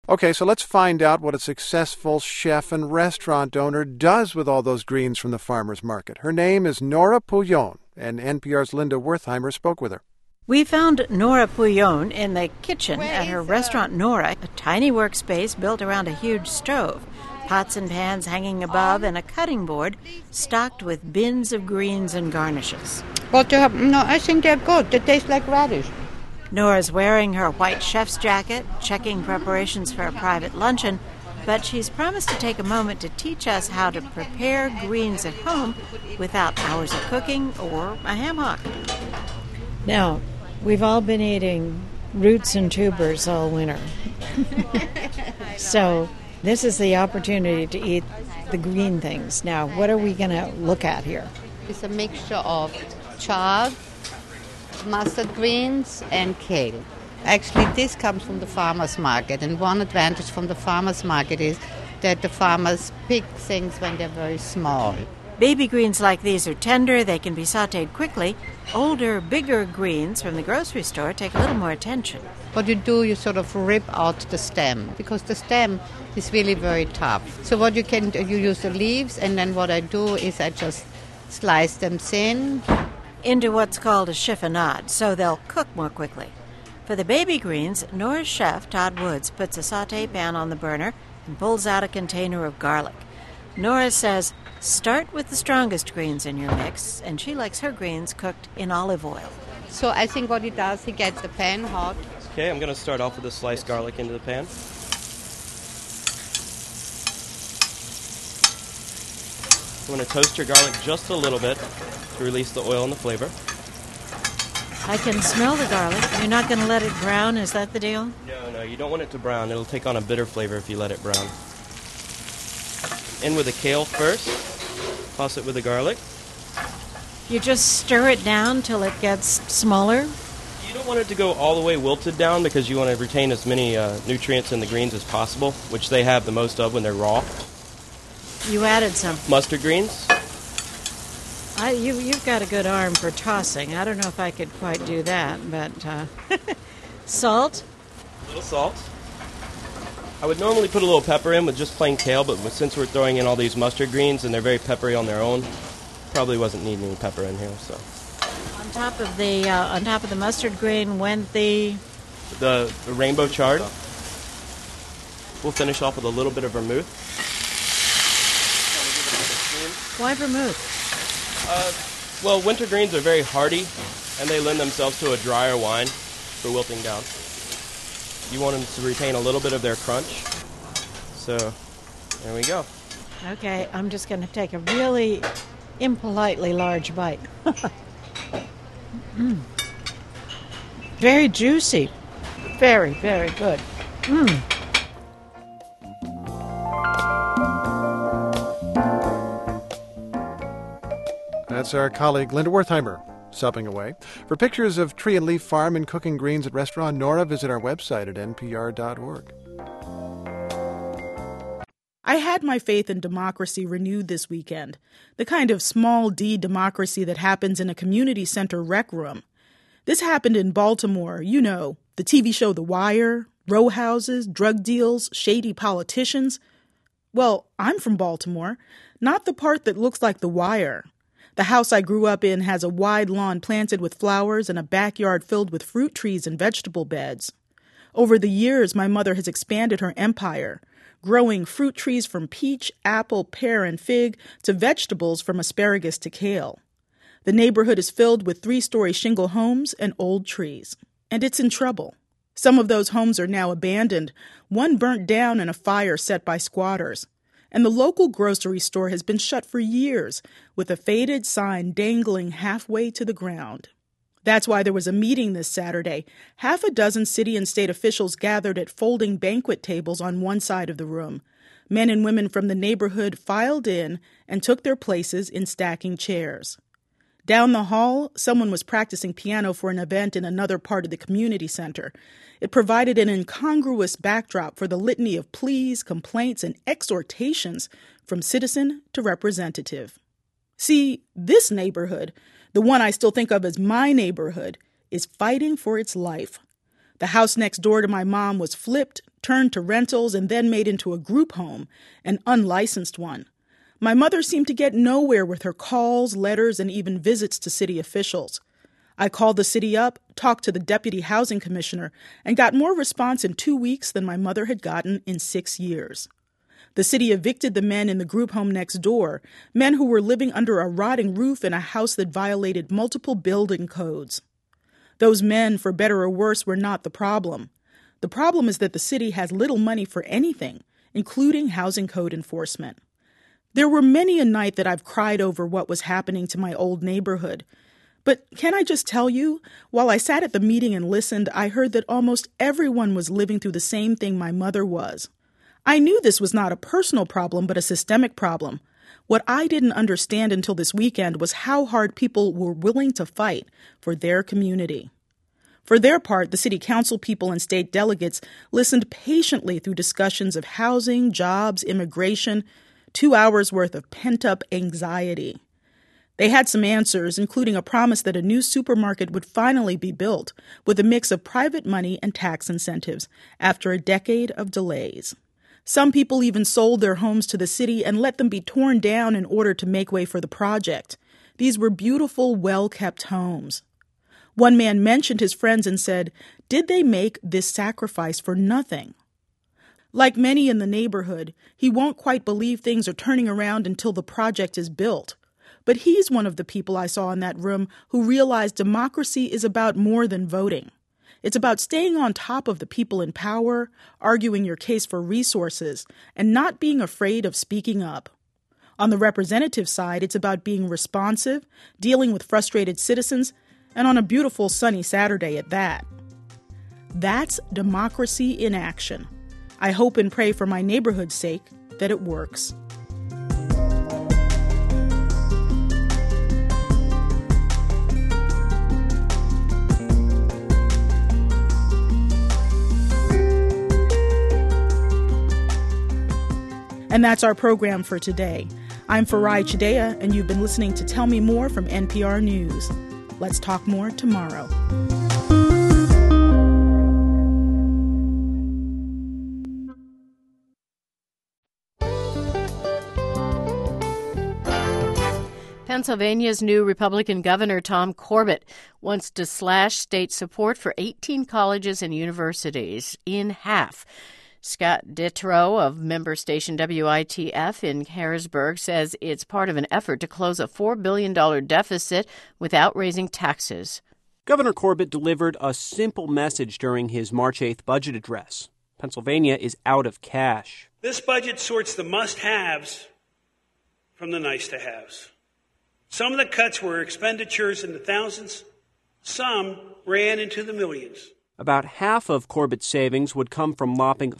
Okay, so let's find out what a successful chef and restaurant owner does with all those greens from the farmer's market. Her name is Nora Pouillon, and NPR's Linda Wertheimer spoke with her. We found Nora Pouillon in the kitchen at her restaurant Nora, a tiny workspace built around a huge stove, pots and pans hanging above, and a cutting board stocked with bins of greens and garnishes. But I think they're good. They taste like radish. Nora's wearing her white chef's jacket, checking preparations for a private luncheon, but she's promised to take a moment to teach us how to prepare greens at home without hours of cooking or a ham hock. Now, we've all been eating roots and tubers all winter. So this is the opportunity to eat the green things. Now, what are we going to look at here? It's a mixture of chard, mustard greens, and kale. Actually, this comes from the farmer's market, and one advantage from the farmer's market is that the farmers pick things when they're very small. Baby greens like these are tender, they can be sautéed quickly. Older, bigger greens from the grocery store take a little more attention. What you do, you sort of rip out the stem, because the stem is really very tough. So what you use the leaves, and then what I do is I just slice them thin into what's called a chiffonade, so they'll cook more quickly. For the baby greens, Nora's chef, Todd Woods, puts a sauté pan on the burner and pulls out a container of garlic. Nora says, start with the strongest greens in your mix, and she likes her greens cooked in olive oil. So I think what he does, he gets the pan hot. Okay, I'm going to start off with the sliced garlic into the pan. I'm going to toast your garlic just a little bit to release the oil and the flavor. I can smell the garlic. You're not going to let it brown? Is that the deal? No, you don't want it to brown. It'll take on a bitter flavor if you let it brown. In with the kale first. Toss it with the garlic. You just stir it down till it gets smaller? You don't want it to go all the way wilted down because you want to retain as many nutrients in the greens as possible, which they have the most of when they're raw. You added some mustard greens. You've got a good arm for tossing. I don't know if I could quite do that, but salt? A little salt. I would normally put a little pepper in with just plain kale, but since we're throwing in all these mustard greens and they're very peppery on their own, probably wasn't needing any pepper in here. So on top of the mustard green went the rainbow chard. We'll finish off with a little bit of vermouth. Why vermouth? Well, winter greens are very hardy, and they lend themselves to a drier wine for wilting down. You want them to retain a little bit of their crunch. So, there we go. Okay, I'm just going to take a really impolitely large bite. Very juicy. Very, very good. That's our colleague Linda Wertheimer supping away. For pictures of Tree and Leaf Farm and cooking greens at Restaurant Nora, visit our website at npr.org. I had my faith in democracy renewed this weekend, the kind of small D democracy that happens in a community center rec room. This happened in Baltimore, you know, the TV show The Wire, row houses, drug deals, shady politicians. Well, I'm from Baltimore, not the part that looks like The Wire. The house I grew up in has a wide lawn planted with flowers and a backyard filled with fruit trees and vegetable beds. Over the years, my mother has expanded her empire, growing fruit trees from peach, apple, pear, and fig to vegetables from asparagus to kale. The neighborhood is filled with 3-story shingle homes and old trees. And it's in trouble. Some of those homes are now abandoned, one burnt down in a fire set by squatters. And the local grocery store has been shut for years, with a faded sign dangling halfway to the ground. That's why there was a meeting this Saturday. Half a dozen city and state officials gathered at folding banquet tables on one side of the room. Men and women from the neighborhood filed in and took their places in stacking chairs. Down the hall, someone was practicing piano for an event in another part of the community center. It provided an incongruous backdrop for the litany of pleas, complaints, and exhortations from citizen to representative. See, this neighborhood, the one I still think of as my neighborhood, is fighting for its life. The house next door to my mom was flipped, turned to rentals, and then made into a group home, an unlicensed one. My mother seemed to get nowhere with her calls, letters, and even visits to city officials. I called the city up, talked to the deputy housing commissioner, and got more response in 2 weeks than my mother had gotten in 6 years. The city evicted the men in the group home next door, men who were living under a rotting roof in a house that violated multiple building codes. Those men, for better or worse, were not the problem. The problem is that the city has little money for anything, including housing code enforcement. There were many a night that I've cried over what was happening to my old neighborhood. But can I just tell you, while I sat at the meeting and listened, I heard that almost everyone was living through the same thing my mother was. I knew this was not a personal problem, but a systemic problem. What I didn't understand until this weekend was how hard people were willing to fight for their community. For their part, the city council people and state delegates listened patiently through discussions of housing, jobs, immigration, 2 hours worth of pent-up anxiety. They had some answers, including a promise that a new supermarket would finally be built with a mix of private money and tax incentives after a decade of delays. Some people even sold their homes to the city and let them be torn down in order to make way for the project. These were beautiful, well-kept homes. One man mentioned his friends and said, "Did they make this sacrifice for nothing?" Like many in the neighborhood, he won't quite believe things are turning around until the project is built. But he's one of the people I saw in that room who realized democracy is about more than voting. It's about staying on top of the people in power, arguing your case for resources, and not being afraid of speaking up. On the representative side, it's about being responsive, dealing with frustrated citizens, and on a beautiful sunny Saturday at that. That's democracy in action. I hope and pray for my neighborhood's sake that it works. And that's our program for today. I'm Farai Chideya, and you've been listening to Tell Me More from NPR News. Let's talk more tomorrow. Pennsylvania's new Republican Governor Tom Corbett wants to slash state support for 18 colleges and universities in half. Scott Detrow of member station WITF in Harrisburg says it's part of an effort to close a $4 billion deficit without raising taxes. Governor Corbett delivered a simple message during his March 8th budget address. Pennsylvania is out of cash. This budget sorts the must-haves from the nice-to-haves. Some of the cuts were expenditures in the thousands. Some ran into the millions. About half of Corbett's savings would come from lopping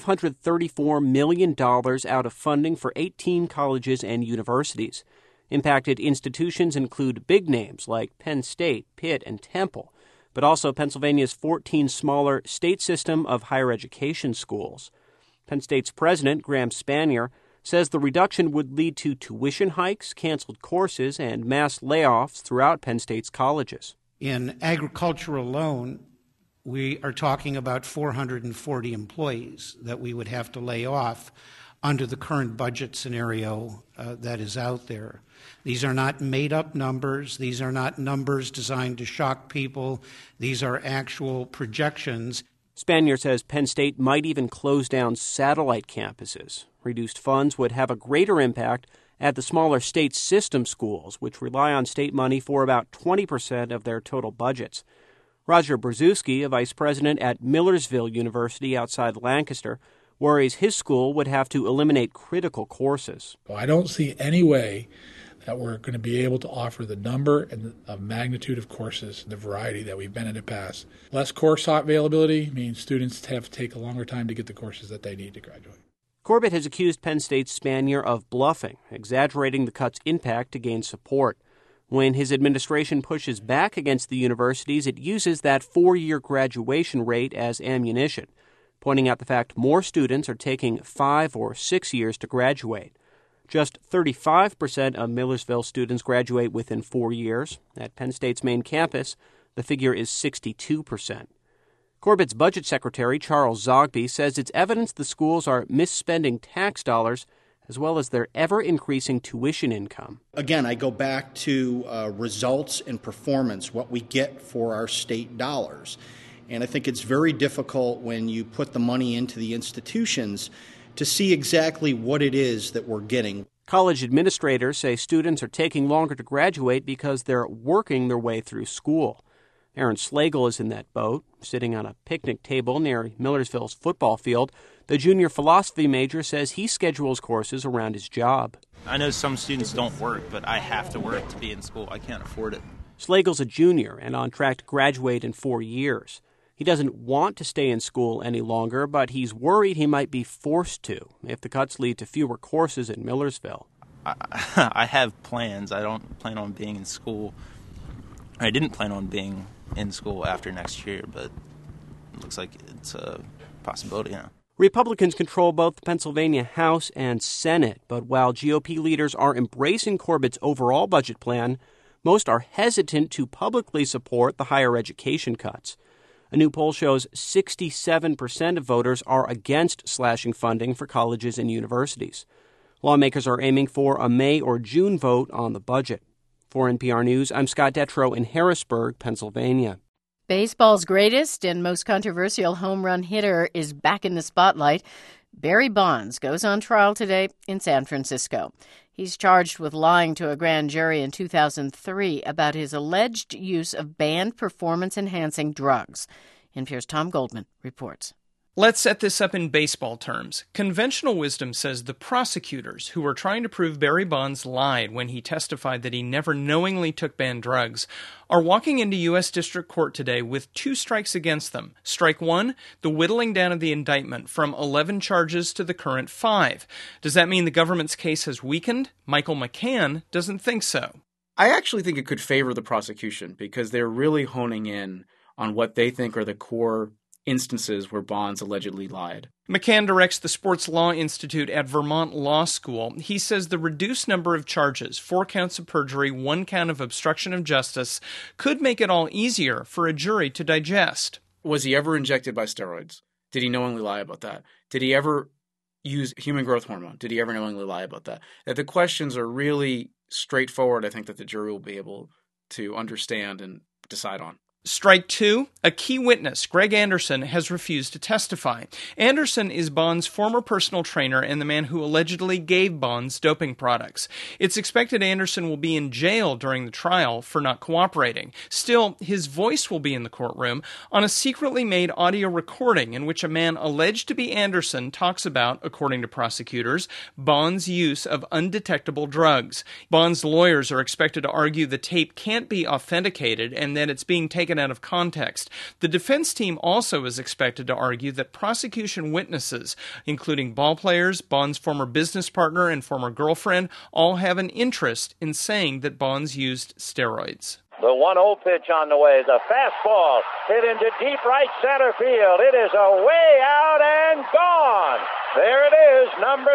$534 million out of funding for 18 colleges and universities. Impacted institutions include big names like Penn State, Pitt, and Temple, but also Pennsylvania's 14 smaller state system of higher education schools. Penn State's president, Graham Spanier, says the reduction would lead to tuition hikes, canceled courses, and mass layoffs throughout Penn State's colleges. In agriculture alone, we are talking about 440 employees that we would have to lay off under the current budget scenario that is out there. These are not made-up numbers. These are not numbers designed to shock people. These are actual projections. Spanier says Penn State might even close down satellite campuses. Reduced funds would have a greater impact at the smaller state system schools, which rely on state money for about 20% of their total budgets. Roger Brzezinski, a vice president at Millersville University outside Lancaster, worries his school would have to eliminate critical courses. I don't see any way that we're going to be able to offer the number and the magnitude of courses, the variety that we've been in the past. Less course availability means students have to take a longer time to get the courses that they need to graduate. Corbett has accused Penn State's Spanier of bluffing, exaggerating the cut's impact to gain support. When his administration pushes back against the universities, it uses that 4-year graduation rate as ammunition, pointing out the fact more students are taking 5 or 6 years to graduate. Just 35% of Millersville students graduate within 4 years. At Penn State's main campus, the figure is 62%. Corbett's budget secretary, Charles Zogby, says it's evidence the schools are misspending tax dollars as well as their ever-increasing tuition income. Again, I go back to results and performance, what we get for our state dollars. And I think it's very difficult when you put the money into the institutions to see exactly what it is that we're getting. College administrators say students are taking longer to graduate because they're working their way through school. Aaron Slagle is in that boat, sitting on a picnic table near Millersville's football field. The junior philosophy major says he schedules courses around his job. I know some students don't work, but I have to work to be in school. I can't afford it. Slagle's a junior and on track to graduate in 4 years. He doesn't want to stay in school any longer, but he's worried he might be forced to if the cuts lead to fewer courses in Millersville. I have plans. I don't plan on being in school. I didn't plan on being in school after next year, but it looks like it's a possibility now. Republicans control both the Pennsylvania House and Senate, but while GOP leaders are embracing Corbett's overall budget plan, most are hesitant to publicly support the higher education cuts. A new poll shows 67% of voters are against slashing funding for colleges and universities. Lawmakers are aiming for a May or June vote on the budget. For NPR News, I'm Scott Detrow in Harrisburg, Pennsylvania. Baseball's greatest and most controversial home run hitter is back in the spotlight. Barry Bonds goes on trial today in San Francisco. He's charged with lying to a grand jury in 2003 about his alleged use of banned performance-enhancing drugs. NPR's Tom Goldman reports. Let's set this up in baseball terms. Conventional wisdom says the prosecutors who were trying to prove Barry Bonds lied when he testified that he never knowingly took banned drugs are walking into U.S. District Court today with 2 strikes against them. Strike 1, the whittling down of the indictment from 11 charges to the current 5. Does that mean the government's case has weakened? Michael McCann doesn't think so. I actually think it could favor the prosecution because they're really honing in on what they think are the core instances where Bonds allegedly lied. McCann directs the Sports Law Institute at Vermont Law School. He says the reduced number of charges, 4 counts of perjury, 1 count of obstruction of justice, could make it all easier for a jury to digest. Was he ever injected by steroids? Did he knowingly lie about that? Did he ever use human growth hormone? Did he ever knowingly lie about that? If the questions are really straightforward, I think that the jury will be able to understand and decide on. Strike 2, a key witness, Greg Anderson, has refused to testify. Anderson is Bonds' former personal trainer and the man who allegedly gave Bonds doping products. It's expected Anderson will be in jail during the trial for not cooperating. Still, his voice will be in the courtroom on a secretly made audio recording in which a man alleged to be Anderson talks about, according to prosecutors, Bonds' use of undetectable drugs. Bonds' lawyers are expected to argue the tape can't be authenticated and that it's being taken out of context. The defense team also is expected to argue that prosecution witnesses, including ballplayers, Bonds' former business partner and former girlfriend, all have an interest in saying that Bonds used steroids. The 1-0 pitch on the way is a fastball hit into deep right center field. It is away out and gone. There it is, number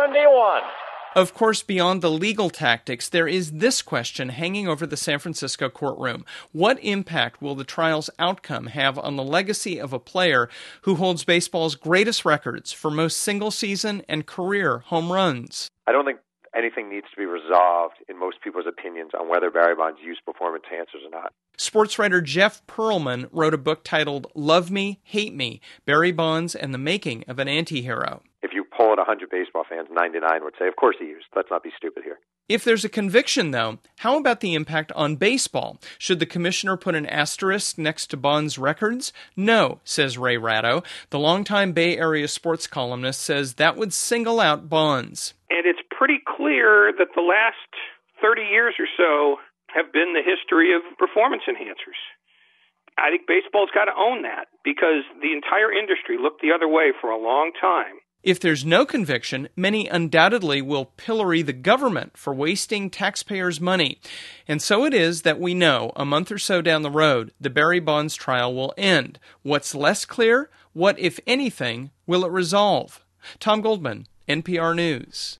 71. Of course, beyond the legal tactics, there is this question hanging over the San Francisco courtroom. What impact will the trial's outcome have on the legacy of a player who holds baseball's greatest records for most single-season and career home runs? I don't think anything needs to be resolved in most people's opinions on whether Barry Bonds used performance enhancers or not. Sports writer Jeff Pearlman wrote a book titled Love Me, Hate Me, Barry Bonds and the Making of an Antihero. If you poll at 100 baseball fans, 99 would say, of course he used. Let's not be stupid here. If there's a conviction, though, how about the impact on baseball? Should the commissioner put an asterisk next to Bonds' records? No, says Ray Ratto. The longtime Bay Area sports columnist says that would single out Bonds. And it's pretty clear that the last 30 years or so have been the history of performance enhancers. I think baseball's got to own that because the entire industry looked the other way for a long time. If there's no conviction, many undoubtedly will pillory the government for wasting taxpayers' money. And so it is that we know, a month or so down the road, the Barry Bonds trial will end. What's less clear? What, if anything, will it resolve? Tom Goldman, NPR News.